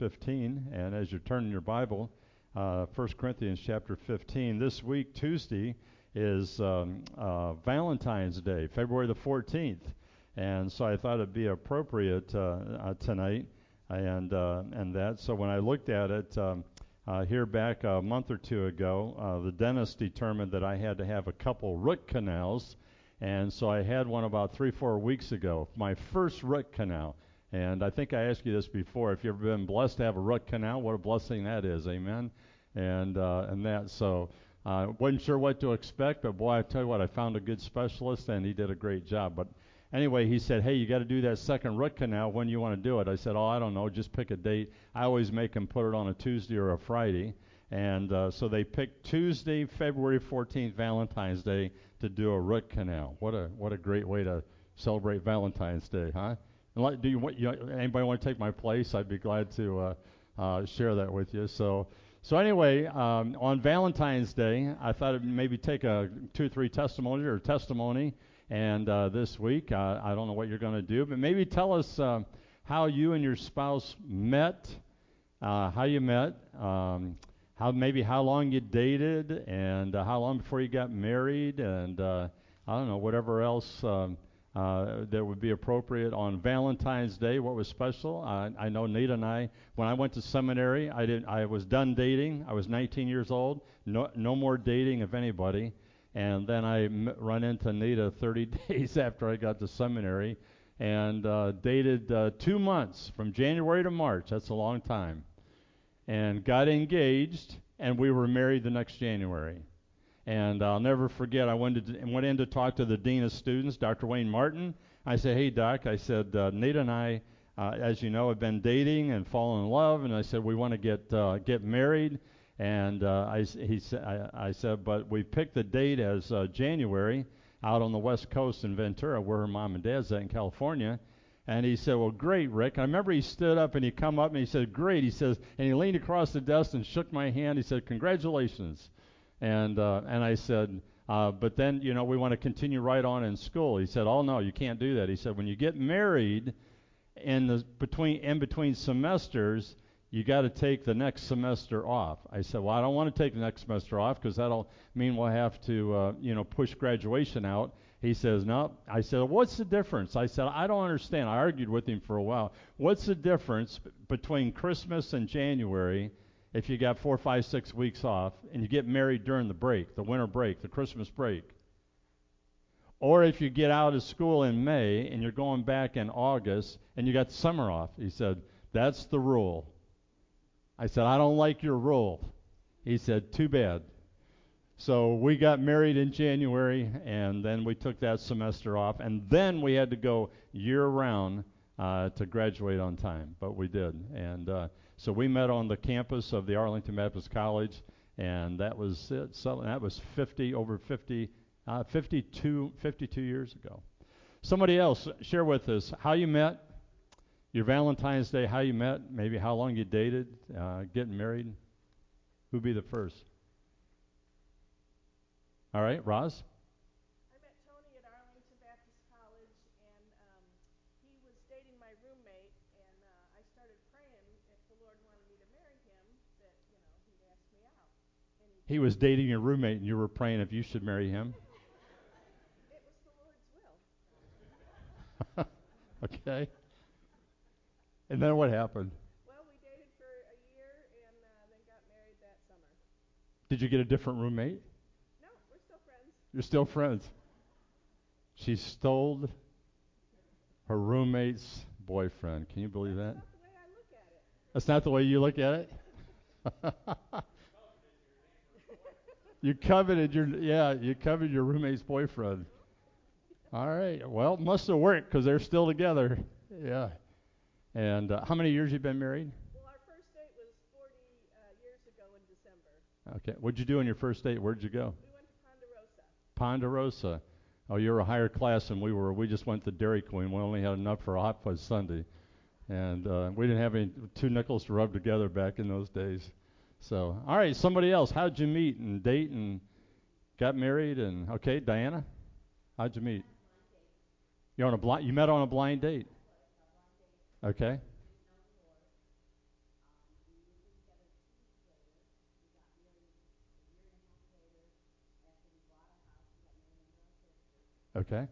15. And as you're turning your Bible, 1 Corinthians chapter 15. This week, Tuesday, is Valentine's Day, February the 14th. And so I thought it'd be appropriate tonight and that. So when I looked at it here back a month or two ago, the dentist determined that I had to have a couple root canals. And so I had one about 3-4 weeks ago, my first root canal. And I think I asked you this before. If you've ever been blessed to have a root canal, what a blessing that is, amen. And that. So wasn't sure what to expect, but boy, I tell you what, I found a good specialist, and he did a great job. But anyway, he said, "Hey, you got to do that second root canal. When you want to do it?" I said, "Oh, I don't know. Just pick a date." I always make him put it on a Tuesday or a Friday. And so they picked Tuesday, February 14th, Valentine's Day, to do a root canal. What a great way to celebrate Valentine's Day, huh? And anybody want to take my place? I'd be glad to share that with you. So anyway, on Valentine's Day, I thought I'd maybe take a 2 or 3 testimony. And this week, I don't know what you're going to do, but maybe tell us how you and your spouse met, how you met. How long you dated, and how long before you got married, and I don't know, whatever else that would be appropriate on Valentine's Day. What was special? I know Nita and I, when I went to seminary, I was done dating. I was 19 years old. No more dating of anybody. And then I run into Nita 30 days after I got to seminary, and dated 2 months from January to March. That's a long time. And got engaged, and we were married the next January. And I'll never forget, I went in to talk to the dean of students, Dr. Wayne Martin. I said, "Hey, Doc," I said, "Nita and I, as you know, have been dating and fallen in love, and I said we want to get married." And I said, "But we picked the date as January out on the West Coast in Ventura, where her mom and dad's at in California." And he said, "Well, great, Rick." I remember he stood up and he come up and he said, "Great." He says, and he leaned across the desk and shook my hand. He said, "Congratulations." And I said, "But then, we want to continue right on in school." He said, "Oh no, you can't do that." He said, "When you get married in between semesters, you got to take the next semester off." I said, "Well, I don't want to take the next semester off because that'll mean we'll have to, push graduation out." He says, "No." I said, "What's the difference?" I said, "I don't understand." I argued with him for a while. "What's the difference between Christmas and January if you got 4, 5, 6 weeks off and you get married during the break, the winter break, the Christmas break? Or if you get out of school in May and you're going back in August and you got the summer off?" He said, "That's the rule." I said, "I don't like your rule." He said, "Too bad." So we got married in January, and then we took that semester off, and then we had to go year-round to graduate on time, but we did. And so we met on the campus of the Arlington Baptist College, and that was it. So that was 52 years ago. Somebody else, share with us how you met, your Valentine's Day, how you met, maybe how long you dated, getting married. Who'd be the first? All right, Roz? I met Tony at Arlington Baptist College, and he was dating my roommate, and I started praying if the Lord wanted me to marry him, that, he'd ask me out. And He was dating your roommate, and you were praying if you should marry him? It was the Lord's will. Okay. And then what happened? Well, we dated for a year and then got married that summer. Did you get a different roommate? No, we're still friends. You're still friends. She stole her roommate's boyfriend. Can you believe that? That's not the way I look at it. That's not the way you look at it? You coveted your roommate's boyfriend. All right. Well, it must have worked because they're still together. Yeah. And how many years you been married? Well, our first date was 40 years ago in December. Okay. What'd you do on your first date? Where'd you go? We went to Ponderosa. Ponderosa. Oh, you're a higher class than we were. We just went to Dairy Queen. We only had enough for a hot fudge sundae. And we didn't have any 2 nickels to rub together back in those days. So, all right, somebody else. How'd you meet and date and got married? And okay, Diana, how'd you meet? You met on a blind date. Okay. Okay.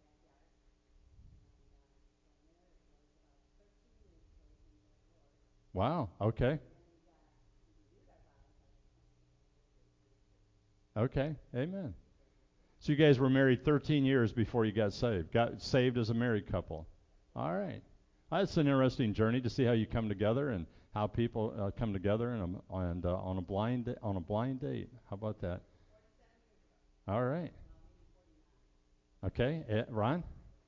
Wow. Okay. Okay. Amen. So you guys were married 13 years before you got saved. Got saved as a married couple. All right. That's an interesting journey to see how you come together and how people come together and on a blind date. How about that? All right. Okay. Ron,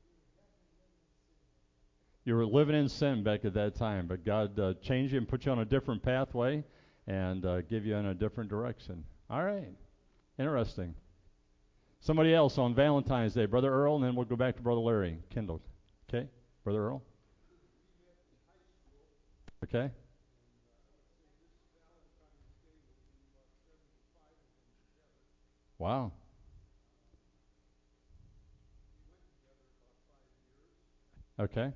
you were living in sin back at that time, but God changed you and put you on a different pathway and give you in a different direction. All right. Interesting. Somebody else on Valentine's Day, Brother Earl, and then we'll go back to Brother Larry Kindle. Okay, Brother Earl. Okay. Wow. Okay.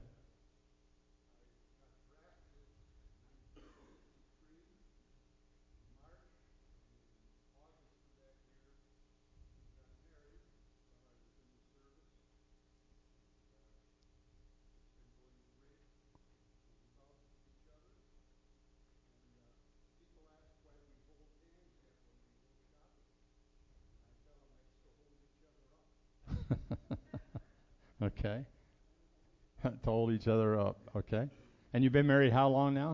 Okay. To hold each other up. Okay. And you've been married how long now?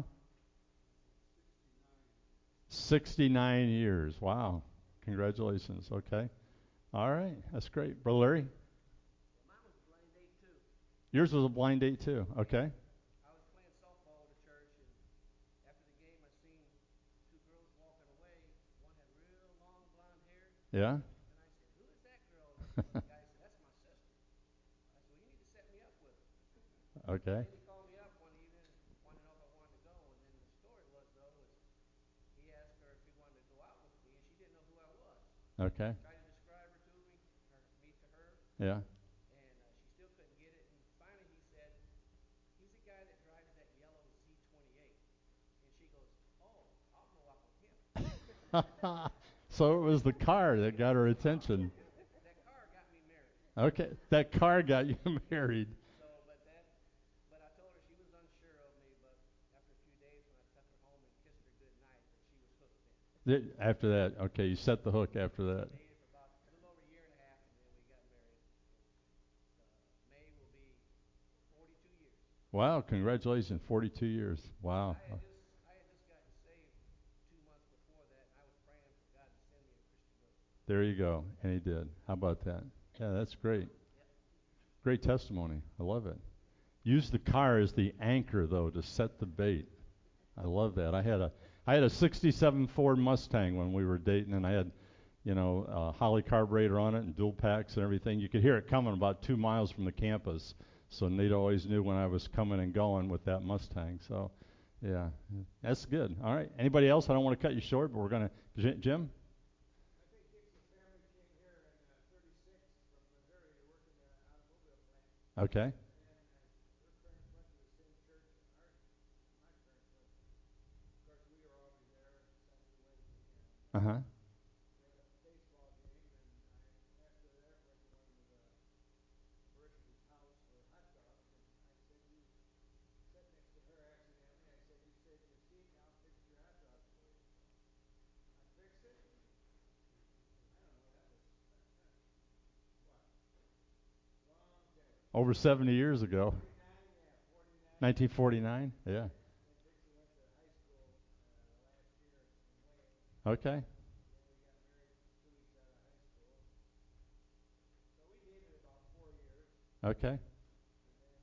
69 years. Wow. Congratulations. Okay. All right. That's great. Brother Larry? Mine was a blind date too. Yours was a blind date too. Okay. I was playing softball at the church, and after the game, I seen two girls walking away. One had real long blonde hair, Yeah. and I said, "Who is that girl?" And the guy said, "That's my sister." I said, "Well, you need to set me up with her." And Okay. then he called me up one evening, wanted to know if I wanted to go. And then the story was though is he asked her if he wanted to go out with me, and she didn't know who I was. Okay. Tried to describe her to me to her, Yeah. and she still couldn't get it. And finally, he said, "He's the guy that drives that yellow Z28." And she goes, "Oh, I'll go out with him." So it was the car that got her attention. That car got me married. Okay. That car got you married. But I told her she was unsure of me. But after a few days, when I took her home and kissed her goodnight, that she was hooked then. After that, okay, you set the hook after that. Dated for about a little over a year and a half, and then we got married. May will be 42 years. Wow, congratulations, 42 years. Wow. I had just gotten saved 2 months before that, and I was praying for God to send me a Christian husband. There you go, and he did. How about that? Yeah, that's great. Yep. Great testimony. I love it. Use the car as the anchor, though, to set the bait. I love that. I had a '67 Ford Mustang when we were dating, and I had, Holly carburetor on it and dual packs and everything. You could hear it coming about 2 miles from the campus. So Nita always knew when I was coming and going with that Mustang. So, yeah, that's good. All right. Anybody else? I don't want to cut you short, but we're gonna. Jim. I think Dixie's family came here in '36 from Missouri to work in the automobile plant. Okay. And their parents went to the same church my parents went to. Of course, we were always there and sent me away. Uh huh. We had a baseball game, and after that went to one of the parishioners' house for hot dogs. And I said, "You sat next to her accidentally." I said, "You saved your seat. Now I'll fix your hot dogs for you." So I fixed it, and I don't know. That was what long day. Over 70 years ago. 49, yeah, 49. 1949. Yeah. And Dixie went to high school last year in Wayne. Okay. And then we got married 2 weeks out of high school. So we dated about 4 years. Okay. And then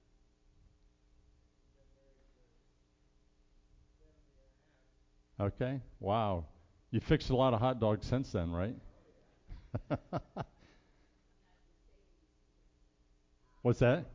we've been married for 70 and a half. Okay. Wow. You fixed a lot of hot dogs since then, right? Oh, yeah. What's that?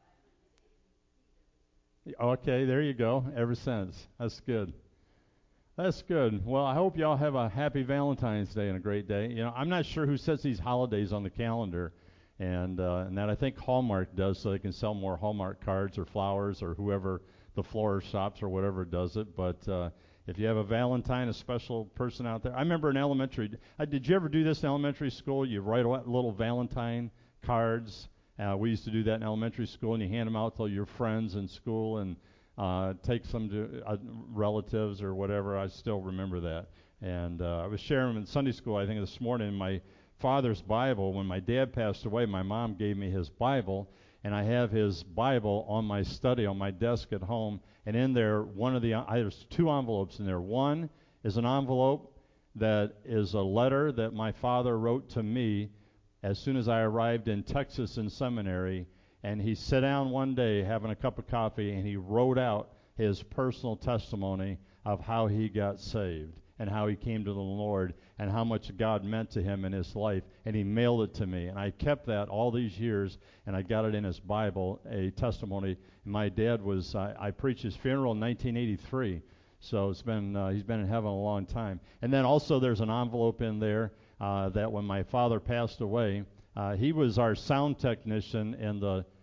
Okay, there you go. Ever since. That's good. That's good. Well, I hope y'all have a happy Valentine's Day and a great day. I'm not sure who sets these holidays on the calendar, and that I think Hallmark does, so they can sell more Hallmark cards or flowers or whoever the florist shops or whatever does it. But if you have a Valentine, a special person out there, I remember in elementary. Did you ever do this in elementary school? You write a little Valentine cards. We used to do that in elementary school, and you hand them out to your friends in school and take some to relatives or whatever. I still remember that. And I was sharing them in Sunday school, I think, this morning. My father's Bible, when my dad passed away, my mom gave me his Bible, and I have his Bible on my study, on my desk at home. And in there, there's 2 envelopes in there. One is an envelope that is a letter that my father wrote to me as soon as I arrived in Texas in seminary. And he sat down one day having a cup of coffee, and he wrote out his personal testimony of how he got saved and how he came to the Lord and how much God meant to him in his life. And he mailed it to me. And I kept that all these years, and I got it in his Bible, a testimony. My dad I preached his funeral in 1983. So he's been in heaven a long time. And then also there's an envelope in there that when my father passed away, he was our sound technician in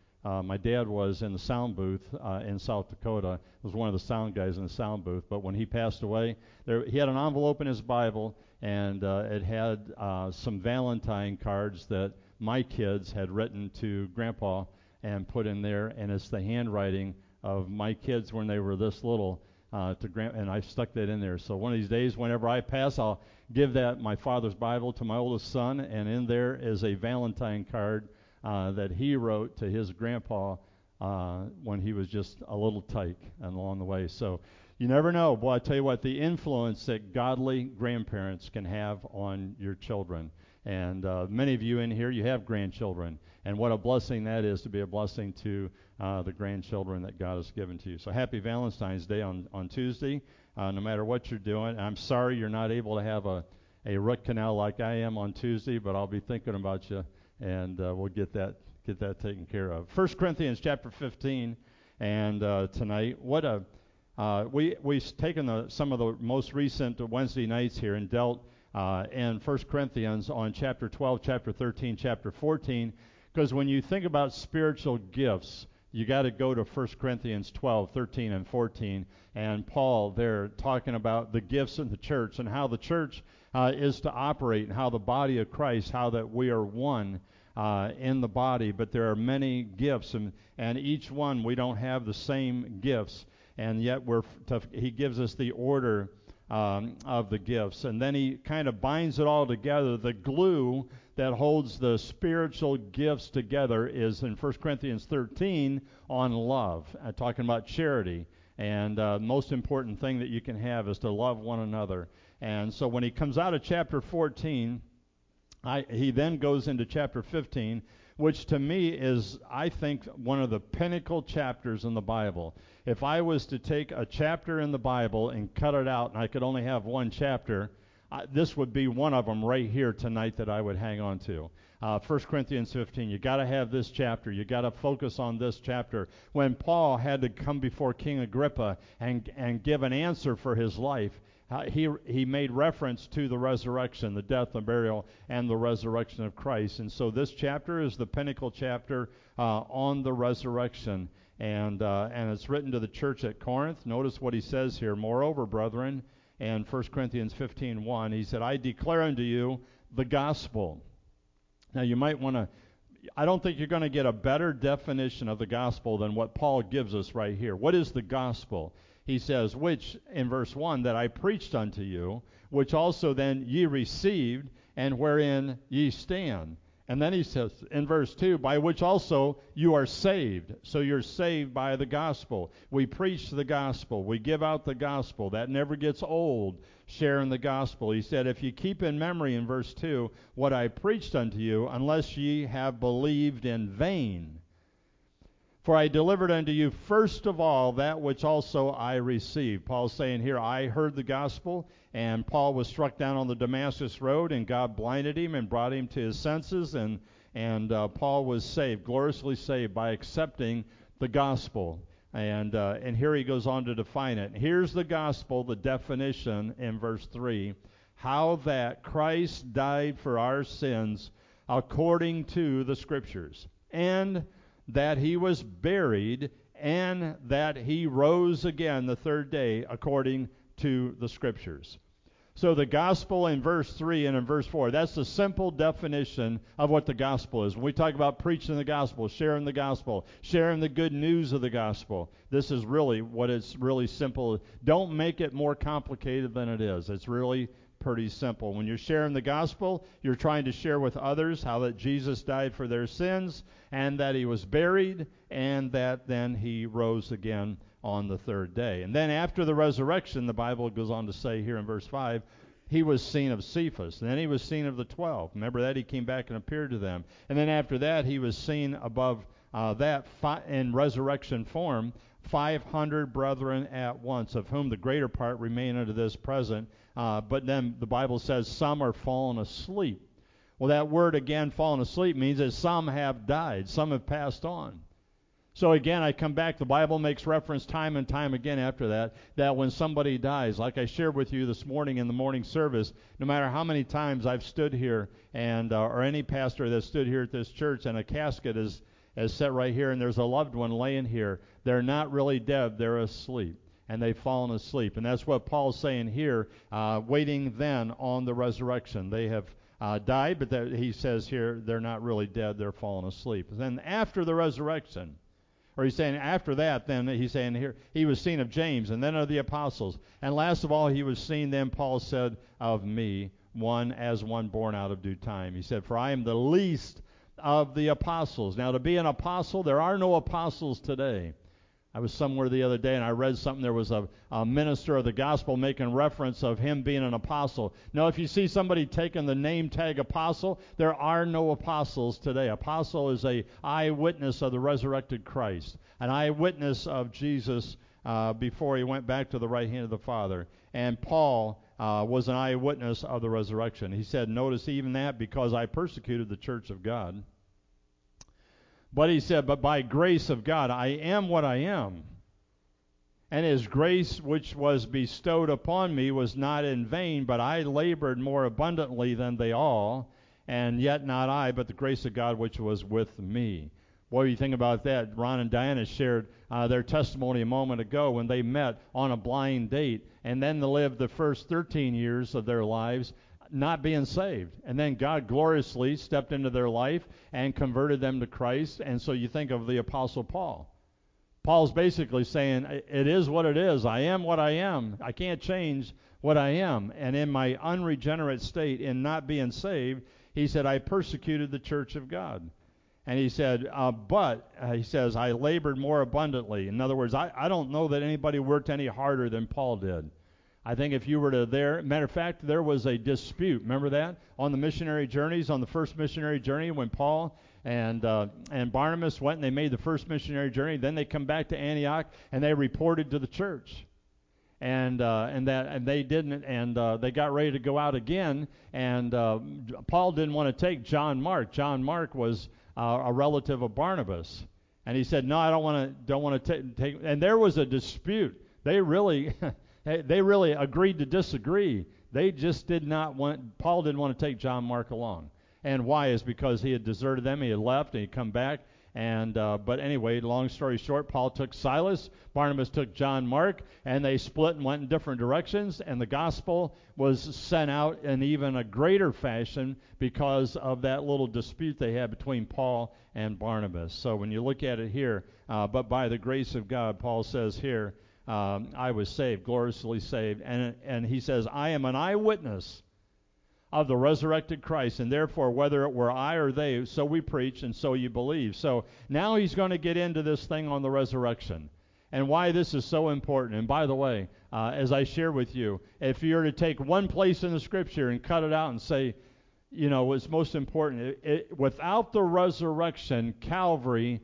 my dad was in the sound booth in South Dakota. Was one of the sound guys in the sound booth. But when he passed away, he had an envelope in his Bible, and it had some Valentine cards that my kids had written to Grandpa and put in there, and it's the handwriting of my kids when they were this little and I stuck that in there. So one of these days, whenever I pass, I'll give my father's Bible to my oldest son, and in there is a Valentine card that he wrote to his grandpa when he was just a little tyke and along the way. So you never know. Boy, I tell you what, the influence that godly grandparents can have on your children. And many of you in here, you have grandchildren. And what a blessing that is to be a blessing to the grandchildren that God has given to you. So happy Valentine's Day on Tuesday, no matter what you're doing. I'm sorry you're not able to have a root canal like I am on Tuesday, but I'll be thinking about you, and we'll get that taken care of. 1 Corinthians chapter 15, and tonight, we've taken some of the most recent Wednesday nights here and dealt in 1 Corinthians on chapter 12, chapter 13, chapter 14, because when you think about spiritual gifts, you got to go to 1 Corinthians 12, 13, and 14, and Paul there talking about the gifts in the church and how the church is to operate, and how the body of Christ, how that we are one in the body, but there are many gifts, and each one we don't have the same gifts, and yet he gives us the order of the gifts, and then he kind of binds it all together. The glue that holds the spiritual gifts together is in 1 Corinthians 13 on love, talking about charity, and most important thing that you can have is to love one another. And so when he comes out of chapter 14, he then goes into chapter 15, which to me is, I think, one of the pinnacle chapters in the Bible. If I was to take a chapter in the Bible and cut it out, and I could only have one chapter, this would be one of them right here tonight that I would hang on to. 1 Corinthians 15, you got to have this chapter. You got to focus on this chapter. When Paul had to come before King Agrippa and give an answer for his life, he made reference to the resurrection, the death, the burial, and the resurrection of Christ. And so this chapter is the pinnacle chapter on the resurrection. And it's written to the church at Corinth. Notice what he says here. Moreover, brethren, and 1 Corinthians 15:1, he said, I declare unto you the gospel. Now you might want to, I don't think you're going to get a better definition of the gospel than what Paul gives us right here. What is the gospel? He says, which, in verse 1, that I preached unto you, which also then ye received, and wherein ye stand. And then he says, in verse 2, by which also you are saved. So you're saved by the gospel. We preach the gospel. We give out the gospel. That never gets old, sharing the gospel. He said, if you keep in memory, in verse 2, what I preached unto you, unless ye have believed in vain. For I delivered unto you first of all that which also I received. Paul's saying here, I heard the gospel, and Paul was struck down on the Damascus road, and God blinded him and brought him to his senses, and Paul was saved, gloriously saved by accepting the gospel. And here he goes on to define it. Here's the gospel, the definition in verse 3, how that Christ died for our sins according to the Scriptures, and that he was buried, and that he rose again the third day according to the Scriptures. So the gospel in verse 3 and in verse 4, that's the simple definition of what the gospel is. When we talk about preaching the gospel, sharing the good news of the gospel, this is really what it's really simple. Don't make it more complicated than it is. It's really pretty simple. When you're sharing the gospel, you're trying to share with others how that Jesus died for their sins and that he was buried and that then he rose again on the third day. And then after the resurrection, the Bible goes on to say here in verse 5, he was seen of Cephas, and then he was seen of the 12. Remember that? He came back and appeared to them. And then after that, he was seen above in resurrection form, 500 brethren at once, of whom the greater part remain unto this present. But then the Bible says some are fallen asleep. Well, that word again, fallen asleep, means that some have died, some have passed on. So again, I come back, the Bible makes reference time and time again after that when somebody dies, like I shared with you this morning in the morning service, no matter how many times I've stood here and or any pastor that stood here at this church and a casket is set right here and there's a loved one laying here, they're not really dead, they're asleep. And they've fallen asleep. And that's what Paul's saying here, waiting then on the resurrection. They have died, but he says here they're not really dead, they're fallen asleep. And then after the resurrection, or he's saying after that, then he's saying here, he was seen of James, and then of the apostles. And last of all, he was seen then, Paul said, of me, one born out of due time. He said, for I am the least of the apostles. Now, to be an apostle, there are no apostles today. I was somewhere the other day and I read something. There was a minister of the gospel making reference of him being an apostle. Now, if you see somebody taking the name tag apostle, there are no apostles today. Apostle is an eyewitness of the resurrected Christ, an eyewitness of Jesus before he went back to the right hand of the Father. And Paul was an eyewitness of the resurrection. He said, notice even that, because I persecuted the church of God. But he said, but by grace of God, I am what I am. And his grace which was bestowed upon me was not in vain, but I labored more abundantly than they all, and yet not I, but the grace of God which was with me. What do you think about that? Ron and Diana shared their testimony a moment ago when they met on a blind date, and then they lived the first 13 years of their lives not being saved. And then God gloriously stepped into their life and converted them to Christ. And so you think of the Apostle Paul. Paul's basically saying, it is what it is. I am what I am. I can't change what I am. And in my unregenerate state, in not being saved, he said, I persecuted the church of God. And he said, he says, I labored more abundantly. In other words, I don't know that anybody worked any harder than Paul did. I think if you were to matter of fact, there was a dispute. Remember that? On the missionary journeys, on the first missionary journey, when Paul and Barnabas went and they made the first missionary journey, then they come back to Antioch and they reported to the church. And they didn't, and they got ready to go out again, and Paul didn't want to take John Mark. John Mark was a relative of Barnabas. And he said, no, I don't want to take, and there was a dispute. They really agreed to disagree. They just Paul didn't want to take John Mark along. And why is because he had deserted them, he had left, and he'd come back. And but anyway, long story short, Paul took Silas, Barnabas took John Mark, and they split and went in different directions, and the gospel was sent out in even a greater fashion because of that little dispute they had between Paul and Barnabas. So when you look at it here, but by the grace of God, Paul says here, I was saved, gloriously saved. And he says, I am an eyewitness of the resurrected Christ, and therefore whether it were I or they, so we preach and so you believe. So now he's going to get into this thing on the resurrection and why this is so important. And by the way, as I share with you, if you were to take one place in the Scripture and cut it out and say, what's most important, without the resurrection, Calvary,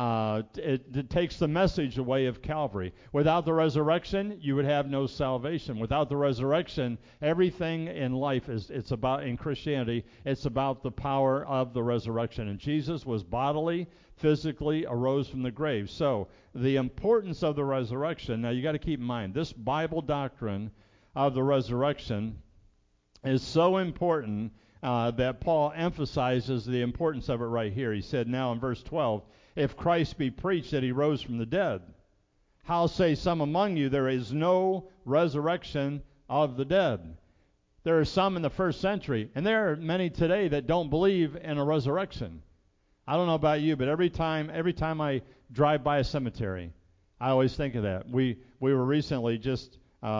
it takes the message away of Calvary. Without the resurrection, you would have no salvation. Without the resurrection, everything in life in Christianity, it's about the power of the resurrection. And Jesus was bodily, physically arose from the grave. So the importance of the resurrection, now you got to keep in mind, this Bible doctrine of the resurrection is so important that Paul emphasizes the importance of it right here. He said now in verse 12, if Christ be preached that he rose from the dead, how say some among you there is no resurrection of the dead? There are some in the first century, and there are many today that don't believe in a resurrection. I don't know about you, but every time I drive by a cemetery, I always think of that. We were recently just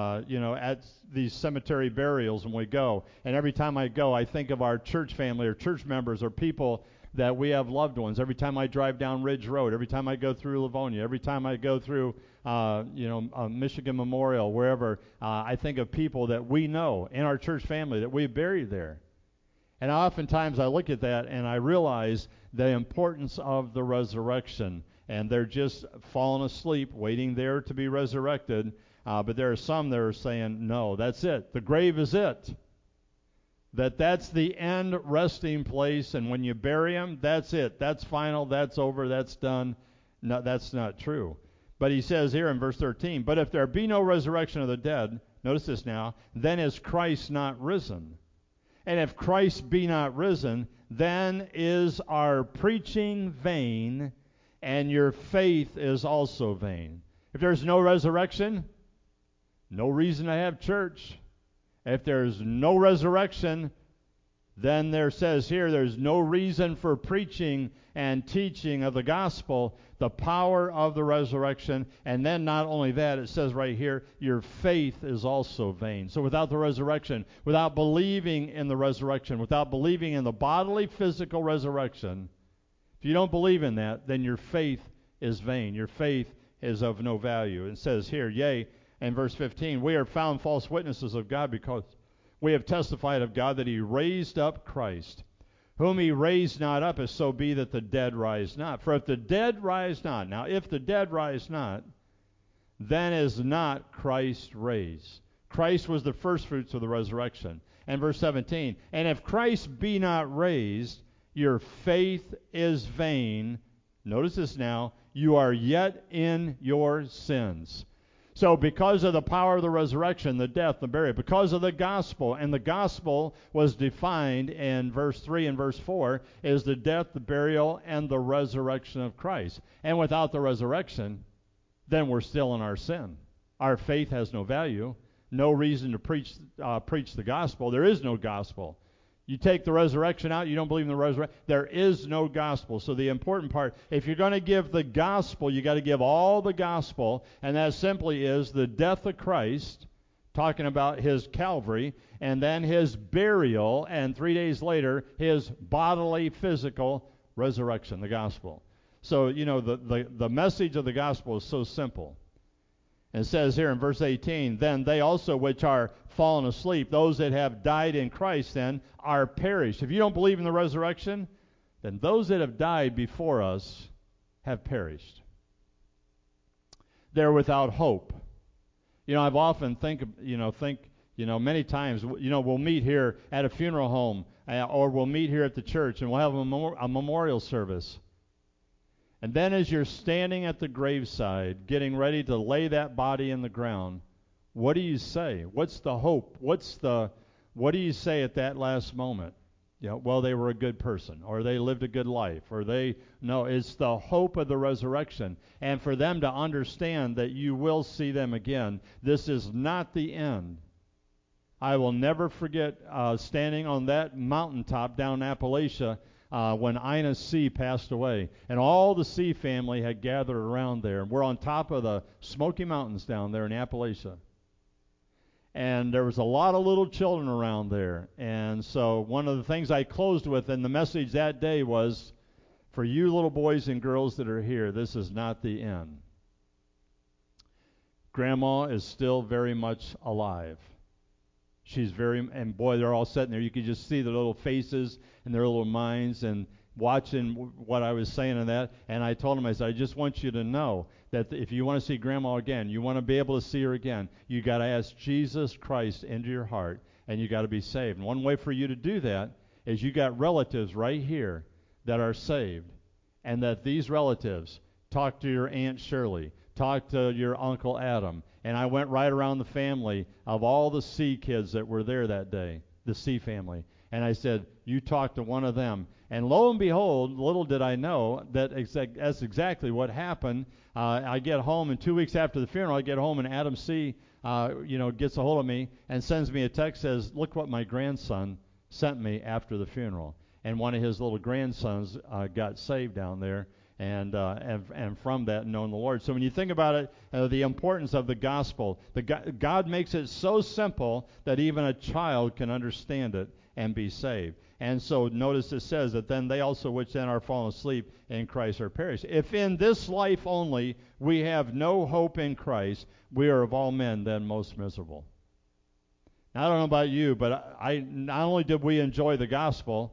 at these cemetery burials when we go, and every time I go, I think of our church family or church members or people that we have loved ones. Every time I drive down Ridge Road, every time I go through Livonia, every time I go through Michigan Memorial, wherever, I think of people that we know in our church family that we've buried there. And oftentimes I look at that and I realize the importance of the resurrection, and they're just falling asleep waiting there to be resurrected. But there are some that are saying, no, that's it. The grave is it. That's the end resting place, and when you bury him, that's it. That's final, that's over, that's done. No, that's not true. But he says here in verse 13, but if there be no resurrection of the dead, notice this now, then is Christ not risen? And if Christ be not risen, then is our preaching vain, and your faith is also vain. If there's no resurrection, no reason to have church. If there's no resurrection, then there says here there's no reason for preaching and teaching of the gospel, the power of the resurrection. And then not only that, it says right here, your faith is also vain. So without the resurrection, without believing in the resurrection, without believing in the bodily, physical resurrection, if you don't believe in that, then your faith is vain. Your faith is of no value. It says here, yea, in verse 15, we are found false witnesses of God because we have testified of God that he raised up Christ, whom he raised not up, if so be that the dead rise not. For if the dead rise not, now if the dead rise not, then is not Christ raised. Christ was the firstfruits of the resurrection. And verse 17, and if Christ be not raised, your faith is vain. Notice this now, you are yet in your sins. So because of the power of the resurrection, the death, the burial, because of the gospel, and the gospel was defined in verse 3 and verse 4, is the death, the burial, and the resurrection of Christ. And without the resurrection, then we're still in our sin. Our faith has no value, no reason to preach the gospel. There is no gospel. You take the resurrection out, you don't believe in the resurrection, there is no gospel. So the important part, if you're going to give the gospel, you got to give all the gospel, and that simply is the death of Christ, talking about his Calvary, and then his burial, and 3 days later, his bodily, physical resurrection, the gospel. So, the message of the gospel is so simple. And it says here in verse 18, then they also which are fallen asleep, those that have died in Christ then, are perished. If you don't believe in the resurrection, then those that have died before us have perished. They're without hope. I've often many times, we'll meet here at a funeral home, or we'll meet here at the church, and we'll have a memorial service. And then as you're standing at the graveside, getting ready to lay that body in the ground, what do you say? What's the hope? What do you say at that last moment? Well, they were a good person, or they lived a good life, or it's the hope of the resurrection. And for them to understand that you will see them again, this is not the end. I will never forget standing on that mountaintop down in Appalachia when Ina C. passed away, and all the C family had gathered around there. We're on top of the Smoky Mountains down there in Appalachia. And there was a lot of little children around there. And so one of the things I closed with in the message that day was, for you little boys and girls that are here, this is not the end. Grandma is still very much alive. And boy, they're all sitting there. You could just see their little faces and their little minds and watching what I was saying in that. And I told them, I said, I just want you to know that if you want to see Grandma again, you want to be able to see her again, you got to ask Jesus Christ into your heart, and you got to be saved. And one way for you to do that is you got relatives right here that are saved, and that these relatives talk to your Aunt Shirley, talk to your Uncle Adam. And I went right around the family of all the C kids that were there that day, the C family. And I said, you talk to one of them. And lo and behold, little did I know that that's exactly what happened. I get home, and 2 weeks after the funeral, I get home, and Adam C. gets a hold of me and sends me a text, says, look what my grandson sent me after the funeral. And one of his little grandsons got saved down there, and from that known the Lord. So when you think about it, the importance of the gospel, God makes it so simple that even a child can understand it and be saved. And so notice it says that then they also which then are fallen asleep in Christ are perished. If in this life only we have no hope in Christ, we are of all men then most miserable. Now, I don't know about you, but I not only did we enjoy the gospel,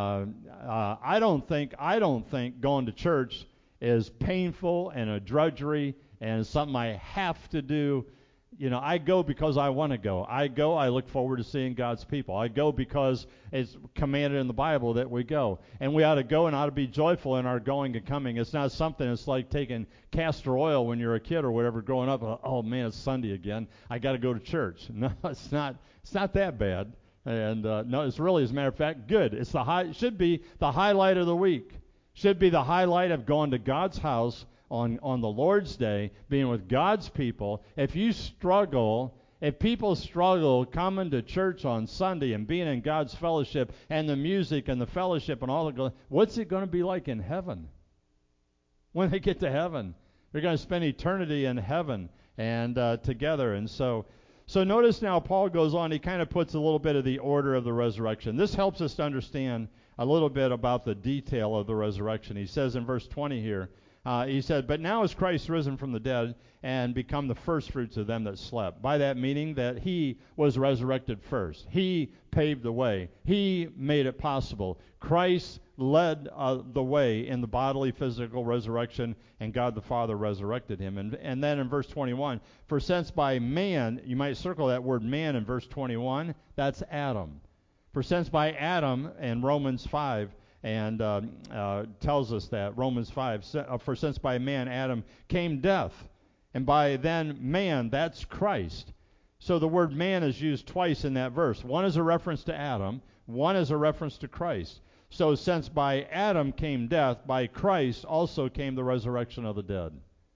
I don't think going to church is painful and a drudgery and something I have to do. I go because I want to go. I look forward to seeing God's people. I go because it's commanded in the Bible that we go. And we ought to go and ought to be joyful in our going and coming. It's not something that's like taking castor oil when you're a kid or whatever growing up. Oh, man, it's Sunday again. I got to go to church. No, it's not that bad. And no, it's really, as a matter of fact, good. It should be the highlight of the week. Should be the highlight of going to God's house on the Lord's Day, being with God's people. If people struggle coming to church on Sunday and being in God's fellowship and the music and the fellowship and all that, what's it going to be like in heaven? When they get to heaven, they're going to spend eternity in heaven and together. And so notice now Paul goes on. He kind of puts a little bit of the order of the resurrection. This helps us to understand a little bit about the detail of the resurrection. He says in verse 20 here, he said, but now is Christ risen from the dead and become the firstfruits of them that slept. By that meaning that he was resurrected first. He paved the way. He made it possible. Christ led the way in the bodily, physical resurrection, and God the Father resurrected him. And then in verse 21, for since by man, you might circle that word man in verse 21, that's Adam. For since by Adam, in Romans 5, and tells us that, Romans 5, for since by man Adam came death, and by then man, that's Christ. So the word man is used twice in that verse. One is a reference to Adam, one is a reference to Christ. So since by Adam came death, by Christ also came the resurrection of the dead.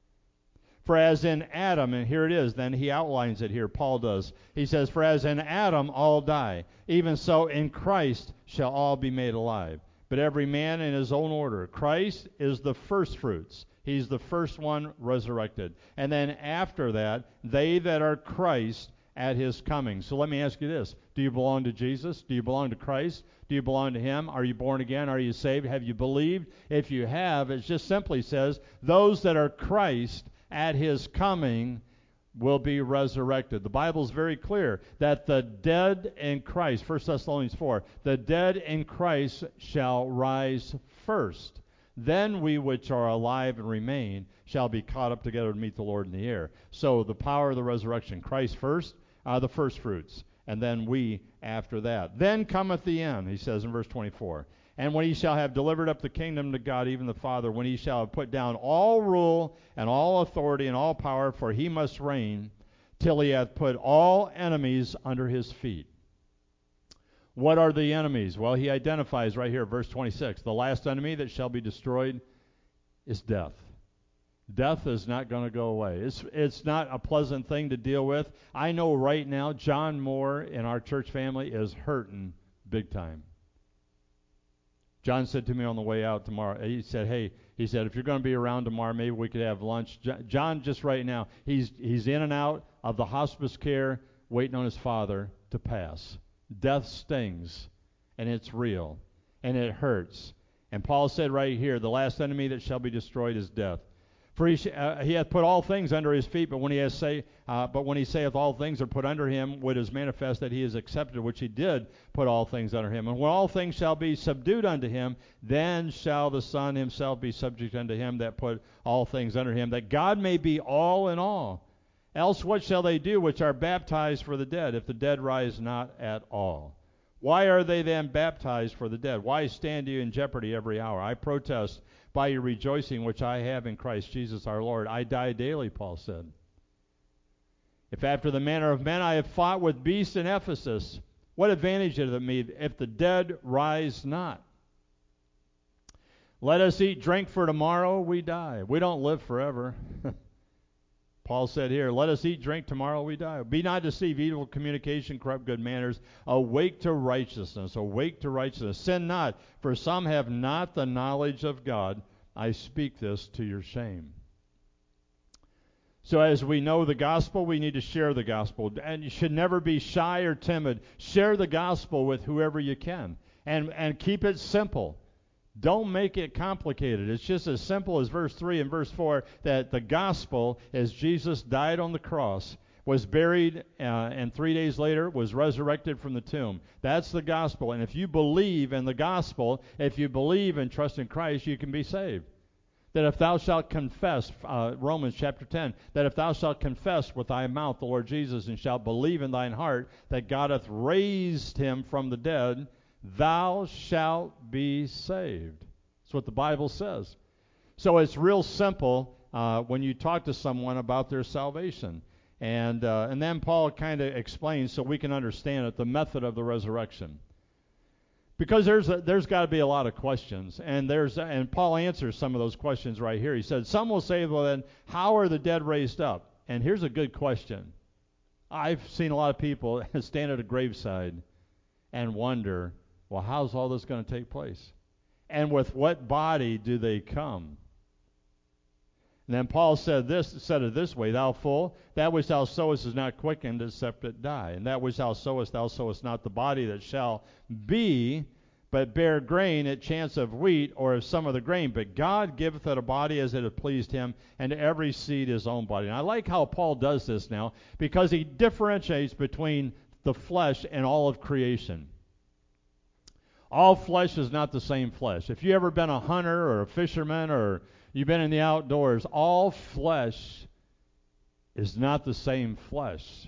For as in Adam, and here it is, then he outlines it here, Paul does. He says, for as in Adam all die, even so in Christ shall all be made alive. But every man in his own order. Christ is the firstfruits. He's the first one resurrected. And then after that, they that are Christ at his coming. So let me ask you this. Do you belong to Jesus? Do you belong to Christ? Do you belong to him? Are you born again? Are you saved? Have you believed? If you have, it just simply says, those that are Christ at his coming will be resurrected. The Bible is very clear that the dead in Christ, 1 Thessalonians 4, the dead in Christ shall rise first. Then we which are alive and remain shall be caught up together to meet the Lord in the air. So the power of the resurrection, Christ first, the first fruits, and then we after that. Then cometh the end, he says in verse 24. And when he shall have delivered up the kingdom to God, even the Father, when he shall have put down all rule and all authority and all power, for he must reign till he hath put all enemies under his feet. What are the enemies? Well, he identifies right here, verse 26. The last enemy that shall be destroyed is death. Death is not going to go away. It's not a pleasant thing to deal with. I know right now John Moore in our church family is hurting big time. John said to me on the way out tomorrow, he said, if you're going to be around tomorrow, maybe we could have lunch. John, just right now, he's in and out of the hospice care, waiting on his father to pass. Death stings, and it's real, and it hurts. And Paul said right here, the last enemy that shall be destroyed is death. For he hath put all things under his feet, but when he saith all things are put under him, it is manifest that he is accepted, which he did put all things under him. And when all things shall be subdued unto him, then shall the Son himself be subject unto him that put all things under him, that God may be all in all. Else what shall they do which are baptized for the dead, if the dead rise not at all? Why are they then baptized for the dead? Why stand you in jeopardy every hour? I protest by your rejoicing which I have in Christ Jesus our Lord. I die daily, Paul said. If after the manner of men I have fought with beasts in Ephesus, what advantage is it me if the dead rise not? Let us eat, drink, for tomorrow we die. We don't live forever. Paul said here, let us eat, drink, tomorrow we die. Be not deceived, evil communication, corrupt good manners. Awake to righteousness, awake to righteousness. Sin not, for some have not the knowledge of God. I speak this to your shame. So as we know the gospel, we need to share the gospel. And you should never be shy or timid. Share the gospel with whoever you can. And keep it simple. Don't make it complicated. It's just as simple as verse 3 and verse 4, that the gospel, as Jesus died on the cross, was buried, and 3 days later was resurrected from the tomb. That's the gospel. And if you believe in the gospel, if you believe and trust in Christ, you can be saved. That if thou shalt confess, Romans chapter 10, that if thou shalt confess with thy mouth the Lord Jesus, and shalt believe in thine heart that God hath raised him from the dead, thou shalt be saved. That's what the Bible says. So it's real simple when you talk to someone about their salvation. And then Paul kind of explains, so we can understand it, the method of the resurrection. Because there's got to be a lot of questions, and Paul answers some of those questions right here. He said, some will say, well then, how are the dead raised up? And here's a good question. I've seen a lot of people stand at a graveside and wonder, well, how's all this going to take place? And with what body do they come? And then Paul said it this way, thou fool, that which thou sowest is not quickened, except it die. And that which thou sowest not the body that shall be, but bear grain at chance of wheat or of some other grain. But God giveth it a body as it hath pleased him, and to every seed his own body. And I like how Paul does this now, because he differentiates between the flesh and all of creation. All flesh is not the same flesh. If you've ever been a hunter or a fisherman, or you've been in the outdoors, all flesh is not the same flesh.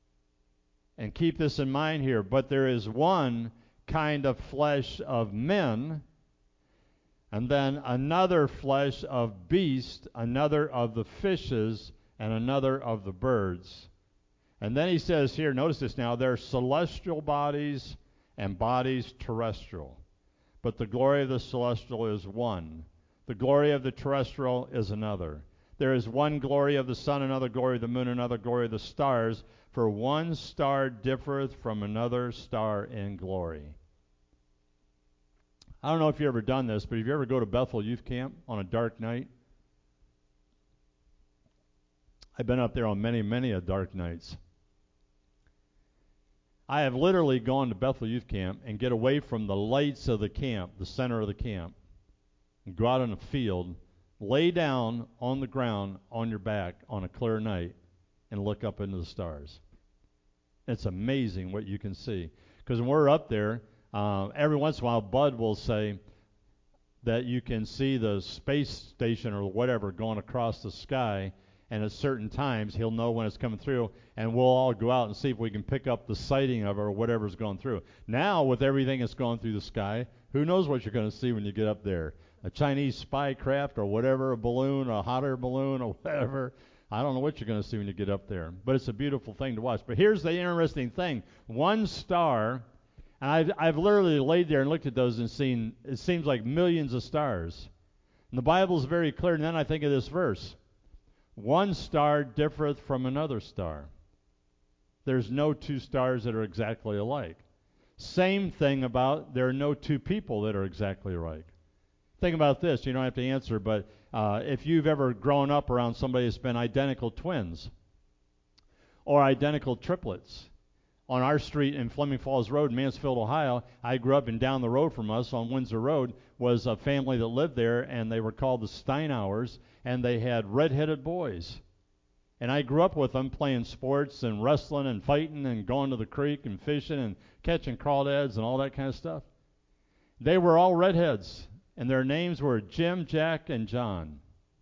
And keep this in mind here, but there is one kind of flesh of men, and then another flesh of beasts, another of the fishes, and another of the birds. And then he says here, notice this now, there are celestial bodies and bodies terrestrial. But the glory of the celestial is one. The glory of the terrestrial is another. There is one glory of the sun, another glory of the moon, another glory of the stars. For one star differeth from another star in glory. I don't know if you've ever done this, but if you ever go to Bethel Youth Camp on a dark night, I've been up there on many, many a dark nights. I have literally gone to Bethel Youth Camp and get away from the lights of the camp, the center of the camp, and go out in a field, lay down on the ground on your back on a clear night, and look up into the stars. It's amazing what you can see. Because when we're up there, every once in a while, Bud will say that you can see the space station or whatever going across the sky, and at certain times he'll know when it's coming through, and we'll all go out and see if we can pick up the sighting of it or whatever's going through. Now, with everything that's going through the sky, who knows what you're going to see when you get up there? A Chinese spy craft or whatever, a balloon, a hot air balloon or whatever. I don't know what you're going to see when you get up there, but it's a beautiful thing to watch. But here's the interesting thing. One star, and I've literally laid there and looked at those and seen, it seems like millions of stars. And the Bible's very clear, and then I think of this verse. One star differeth from another star. There's no two stars that are exactly alike. Same thing about there are no two people that are exactly alike. Think about this. You don't have to answer, but if you've ever grown up around somebody that's been identical twins or identical triplets. On our street in Fleming Falls Road, Mansfield, Ohio, I grew up, and down the road from us on Windsor Road was a family that lived there, and they were called the Steinauers, and they had red-headed boys. And I grew up with them playing sports and wrestling and fighting and going to the creek and fishing and catching crawdads and all that kind of stuff. They were all redheads, and their names were Jim, Jack, and John.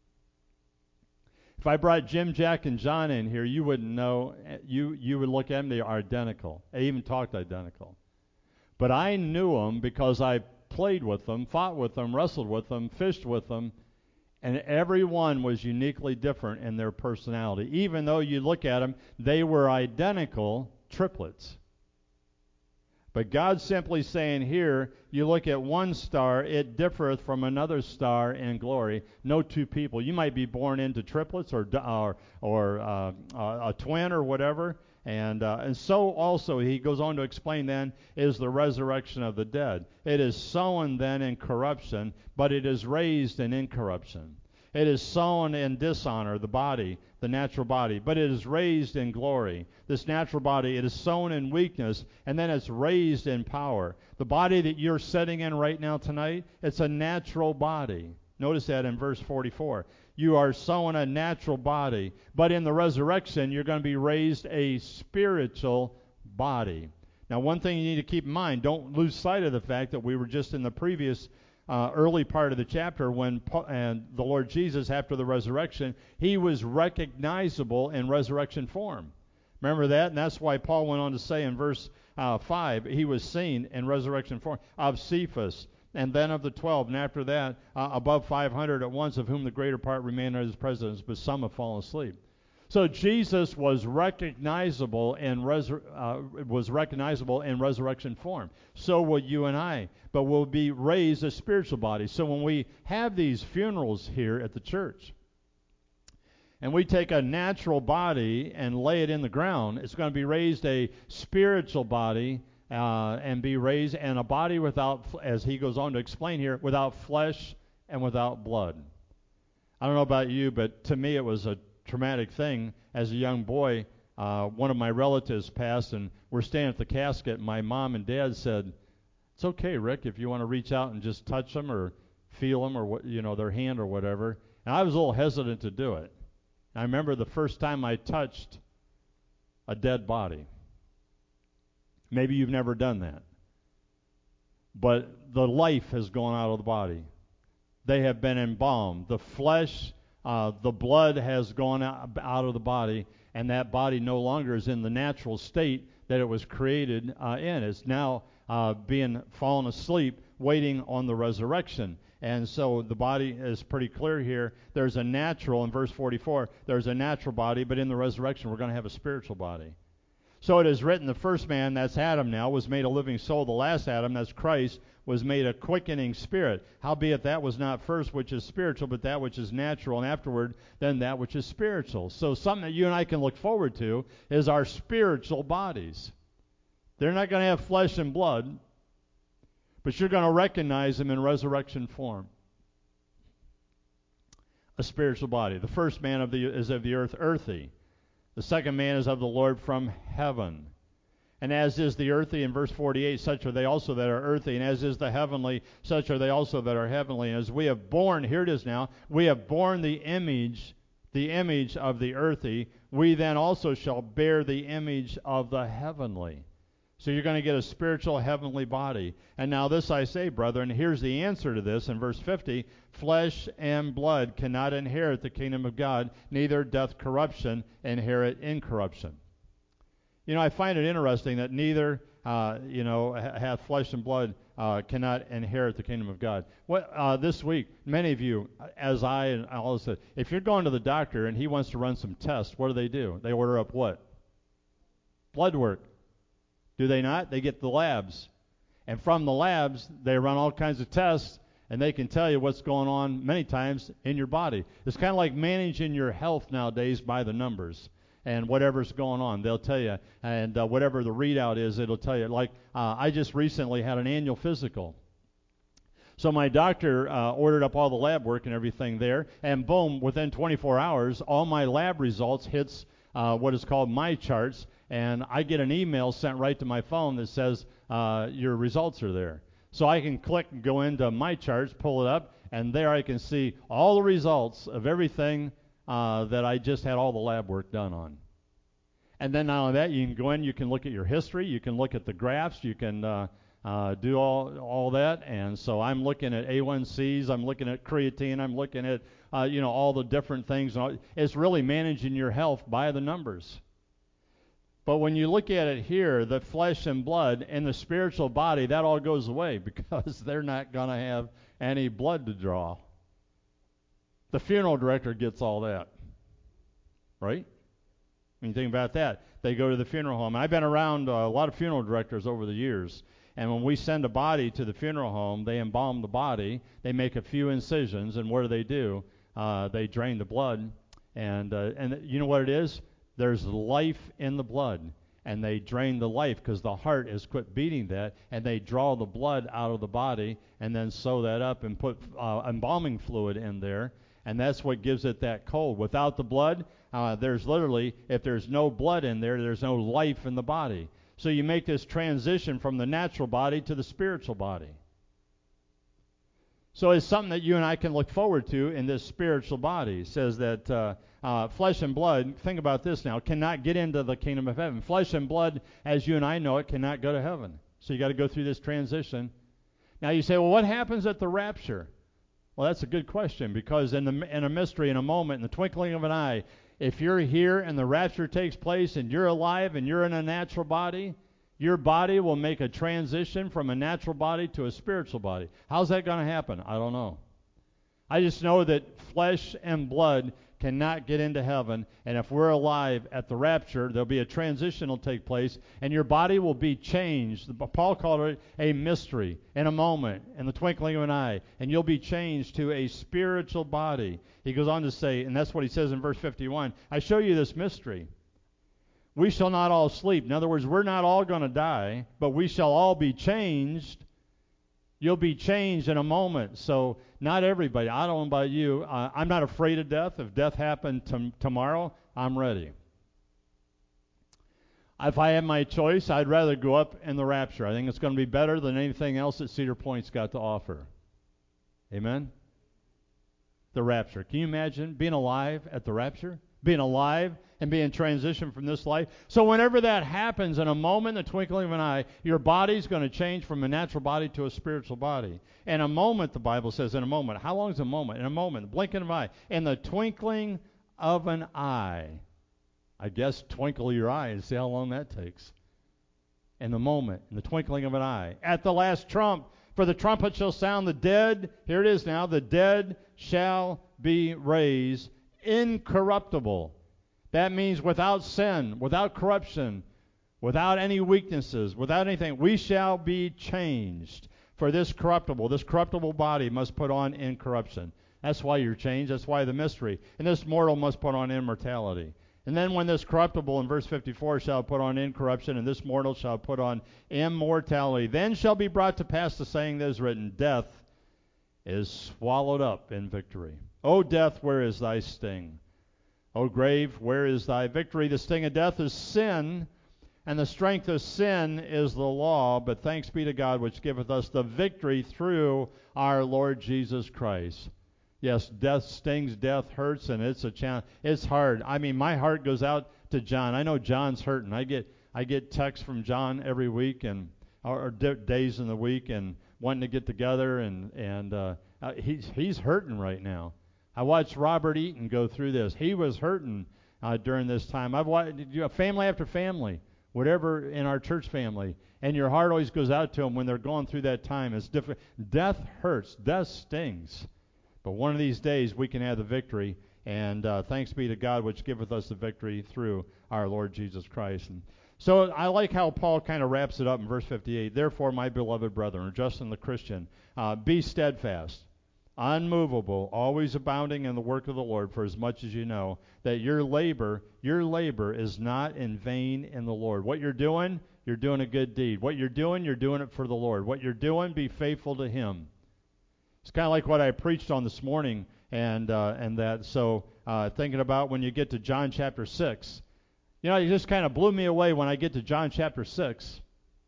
If I brought Jim, Jack, and John in here, you wouldn't know. You would look at them, they are identical. They even talked identical. But I knew them because I played with them, fought with them, wrestled with them, fished with them, and every one was uniquely different in their personality. Even though you look at them, they were identical triplets. But God's simply saying here, you look at one star, it differeth from another star in glory. No two people. You might be born into triplets or a twin or whatever. And so also, he goes on to explain then, is the resurrection of the dead. It is sown then in corruption, but it is raised in incorruption. It is sown in dishonor, the body, the natural body, but it is raised in glory. This natural body, it is sown in weakness, and then it's raised in power. The body that you're sitting in right now tonight, it's a natural body. Notice that in verse 44. You are sown a natural body, but in the resurrection, you're going to be raised a spiritual body. Now, one thing you need to keep in mind, don't lose sight of the fact that we were just in the previous early part of the chapter when and the Lord Jesus, after the resurrection, he was recognizable in resurrection form. Remember that? And that's why Paul went on to say in verse 5, he was seen in resurrection form of Cephas, and then of the 12, and after that, above 500 at once, of whom the greater part remain as presidents, but some have fallen asleep. So Jesus was recognizable in resurrection form. So will you and I, but we'll be raised as spiritual bodies. So when we have these funerals here at the church, and we take a natural body and lay it in the ground, it's going to be raised a spiritual body and be raised, and a body without, as he goes on to explain here, without flesh and without blood. I don't know about you, but to me it was a traumatic thing. As a young boy, one of my relatives passed, and we're standing at the casket, and my mom and dad said, "It's okay, Rick, if you want to reach out and just touch them or feel them or their hand or whatever." And I was a little hesitant to do it. I remember the first time I touched a dead body. Maybe you've never done that. But the life has gone out of the body. They have been embalmed. The flesh, the blood has gone out of the body, and that body no longer is in the natural state that it was created in. It's now being fallen asleep, waiting on the resurrection. And so the body is pretty clear here. There's a natural, in verse 44, there's a natural body, but in the resurrection we're going to have a spiritual body. So it is written, the first man, that's Adam now, was made a living soul. The last Adam, that's Christ, was made a quickening spirit. Howbeit that was not first which is spiritual, but that which is natural, and afterward then that which is spiritual. So something that you and I can look forward to is our spiritual bodies. They're not going to have flesh and blood, but you're going to recognize them in resurrection form. A spiritual body. The first man is of the earth, earthy. The second man is of the Lord from heaven. And as is the earthy, in verse 48, such are they also that are earthy. And as is the heavenly, such are they also that are heavenly. And as we have borne, here it is now, we have borne the image of the earthy, we then also shall bear the image of the heavenly. So you're going to get a spiritual heavenly body. And now this I say, brethren, here's the answer to this in verse 50. Flesh and blood cannot inherit the kingdom of God, neither doth corruption inherit incorruption. I find it interesting that neither, hath flesh and blood cannot inherit the kingdom of God. This week, many of you, as I and all said, if you're going to the doctor and he wants to run some tests, what do? They order up what? Blood work. Do they not? They get the labs. And from the labs, they run all kinds of tests, and they can tell you what's going on many times in your body. It's kind of like managing your health nowadays by the numbers. And whatever's going on, they'll tell you. And whatever the readout is, it'll tell you. Like I just recently had an annual physical. So my doctor ordered up all the lab work and everything there. And boom, within 24 hours, all my lab results hits what is called my charts. And I get an email sent right to my phone that says your results are there. So I can click and go into my charts, pull it up, and there I can see all the results of everything that I just had all the lab work done on. And then not only that, you can go in, you can look at your history, you can look at the graphs, you can do all that. And so I'm looking at A1Cs, I'm looking at creatine, I'm looking at all the different things. It's really managing your health by the numbers. But when you look at it here, the flesh and blood and the spiritual body, that all goes away because they're not going to have any blood to draw. The funeral director gets all that, right? When you think about that, they go to the funeral home. I've been around a lot of funeral directors over the years, and when we send a body to the funeral home, they embalm the body. They make a few incisions, and what do? They drain the blood, and you know what it is? There's life in the blood, and they drain the life because the heart has quit beating that, and they draw the blood out of the body and then sew that up and put embalming fluid in there, and that's what gives it that cold. Without the blood, there's literally, if there's no blood in there, there's no life in the body. So you make this transition from the natural body to the spiritual body. So it's something that you and I can look forward to in this spiritual body. It says that flesh and blood, think about this now, cannot get into the kingdom of heaven. Flesh and blood, as you and I know it, cannot go to heaven. So you got to go through this transition. Now you say, well, what happens at the rapture? Well, that's a good question, because in a mystery, in a moment, in the twinkling of an eye, if you're here and the rapture takes place and you're alive and you're in a natural body, your body will make a transition from a natural body to a spiritual body. How's that going to happen? I don't know. I just know that flesh and blood cannot get into heaven, and if we're alive at the rapture, there'll be a transition will take place, and your body will be changed. Paul called it a mystery, in a moment, in the twinkling of an eye, and you'll be changed to a spiritual body. He goes on to say, and that's what he says in verse 51, I show you this mystery. We shall not all sleep. In other words, we're not all going to die, but we shall all be changed. You'll be changed in a moment. So not everybody. I don't know about you. I'm not afraid of death. If death happened tomorrow, I'm ready. If I had my choice, I'd rather go up in the rapture. I think it's going to be better than anything else that Cedar Point's got to offer. Amen? The rapture. Can you imagine being alive at the rapture? Being alive and being transitioned from this life. So whenever that happens, in a moment, the twinkling of an eye, your body's going to change from a natural body to a spiritual body. In a moment, the Bible says, in a moment. How long is a moment? In a moment, the blinking of an eye. In the twinkling of an eye. I guess twinkle your eye and see how long that takes. In the moment, in the twinkling of an eye. At the last trump, for the trumpet shall sound, the dead, here it is now, the dead shall be raised incorruptible. That means without sin, without corruption, without any weaknesses, without anything. We shall be changed. For this corruptible body must put on incorruption. That's why you're changed. That's why the mystery. And this mortal must put on immortality. And then when this corruptible, in verse 54, shall put on incorruption, and this mortal shall put on immortality, then shall be brought to pass the saying that is written, death is swallowed up in victory. O death, where is thy sting? O grave, where is thy victory? The sting of death is sin, and the strength of sin is the law. But thanks be to God, which giveth us the victory through our Lord Jesus Christ. Yes, death stings, death hurts, and it's a challenge. It's hard. I mean, my heart goes out to John. I know John's hurting. I get texts from John every week, or days in the week, and wanting to get together, and he's hurting right now. I watched Robert Eaton go through this. He was hurting during this time. I've watched family after family, whatever in our church family, and your heart always goes out to them when they're going through that time. It's different. Death hurts. Death stings. But one of these days we can have the victory, and thanks be to God which giveth us the victory through our Lord Jesus Christ. And so I like how Paul kind of wraps it up in verse 58. Therefore, my beloved brethren, or Justin the Christian, be steadfast, unmovable, always abounding in the work of the Lord, for as much as you know that your labor is not in vain in the Lord. What you're doing a good deed. What you're doing it for the Lord. What you're doing, be faithful to Him. It's kind of like what I preached on this morning, and that. So thinking about when you get to John chapter 6, it just kind of blew me away when I get to John chapter 6.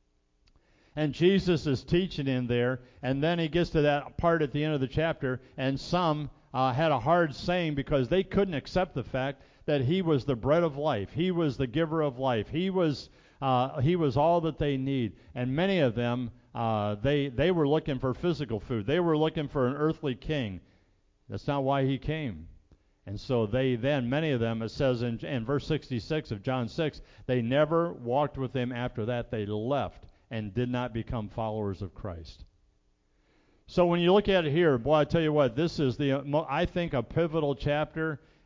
And Jesus is teaching in there, and then he gets to that part at the end of the chapter, and some had a hard saying because they couldn't accept the fact that he was the bread of life. He was the giver of life. He was all that they need. And many of them, they were looking for physical food. They were looking for an earthly king. That's not why he came. And so many of them, it says in verse 66 of John 6, they never walked with him after that. They left and did not become followers of Christ. So when you look at it here, boy, I tell you what, this is I think a pivotal chapter,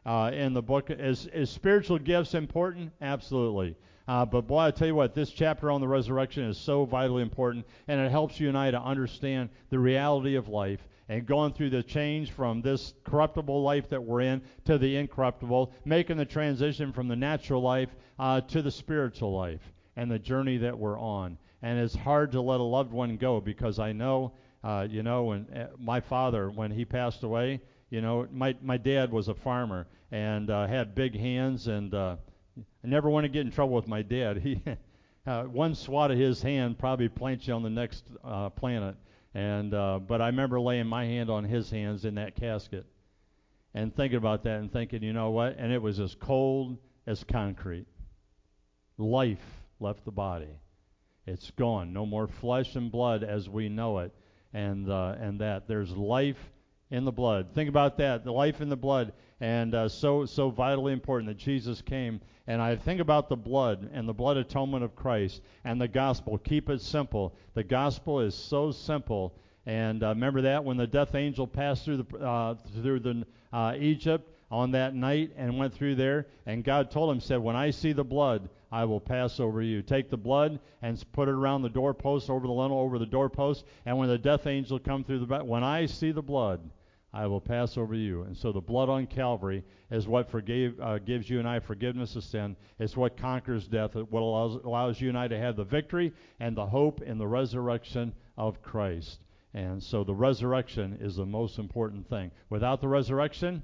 in the book. Is spiritual gifts important? Absolutely. But boy, I tell you what, this chapter on the resurrection is so vitally important, and it helps you and I to understand the reality of life and going through the change from this corruptible life that we're in to the incorruptible, making the transition from the natural life to the spiritual life and the journey that we're on. And it's hard to let a loved one go, because I know, when my father, when he passed away, my dad was a farmer and had big hands, and I never want to get in trouble with my dad. He one swat of his hand probably plants you on the next planet. But I remember laying my hand on his hands in that casket and thinking about that and thinking, you know what? And it was as cold as concrete. Life left the body. It's gone. No more flesh and blood as we know it. And that there's life in the blood. Think about that, the life in the blood, and so vitally important that Jesus came. And I think about the blood and the blood atonement of Christ and the gospel. Keep it simple. The gospel is so simple. And remember that when the death angel passed through Egypt on that night and went through there, and God told him, said, when I see the blood, I will pass over you. Take the blood and put it around the doorpost, over the lintel, over the doorpost, and when the death angel come through when I see the blood, I will pass over you. And so the blood on Calvary is what gives you and I forgiveness of sin. It's what conquers death. It's what allows you and I to have the victory and the hope in the resurrection of Christ. And so the resurrection is the most important thing. Without the resurrection,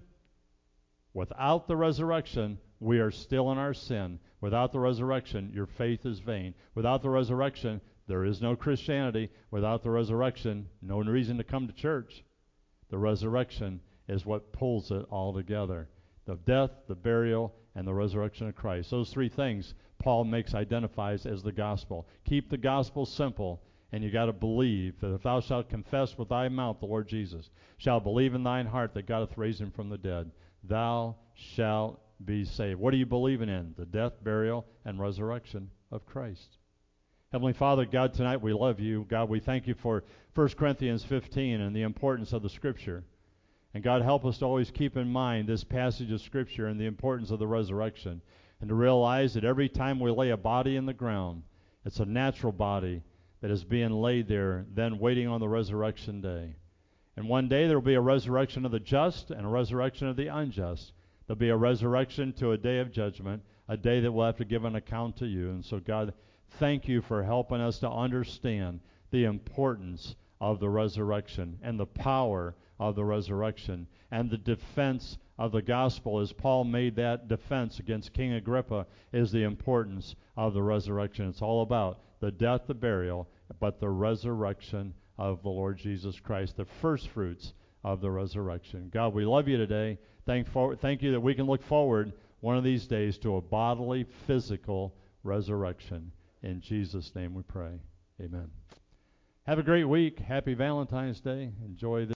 we are still in our sin. Without the resurrection, your faith is vain. Without the resurrection, there is no Christianity. Without the resurrection, no reason to come to church. The resurrection is what pulls it all together. The death, the burial, and the resurrection of Christ. Those three things Paul identifies as the gospel. Keep the gospel simple, and you got to believe that if thou shalt confess with thy mouth the Lord Jesus, shalt believe in thine heart that God hath raised him from the dead, thou shalt be saved. What are you believing in? The death, burial, and resurrection of Christ. Heavenly Father, God, tonight we love you. God, we thank you for 1 Corinthians 15 and the importance of the Scripture. And God, help us to always keep in mind this passage of Scripture and the importance of the resurrection, and to realize that every time we lay a body in the ground, it's a natural body that is being laid there, then waiting on the resurrection day. And one day there will be a resurrection of the just and a resurrection of the unjust. There'll be a resurrection to a day of judgment, a day that we'll have to give an account to you. And so, God, thank you for helping us to understand the importance of the resurrection and the power of the resurrection and the defense of the gospel, as Paul made that defense against King Agrippa, is the importance of the resurrection. It's all about the death, the burial, but the resurrection of the Lord Jesus Christ, the first fruits of the resurrection. God, we love you today. Thank you that we can look forward one of these days to a bodily, physical resurrection. In Jesus' name we pray. Amen. Have a great week. Happy Valentine's Day. Enjoy this.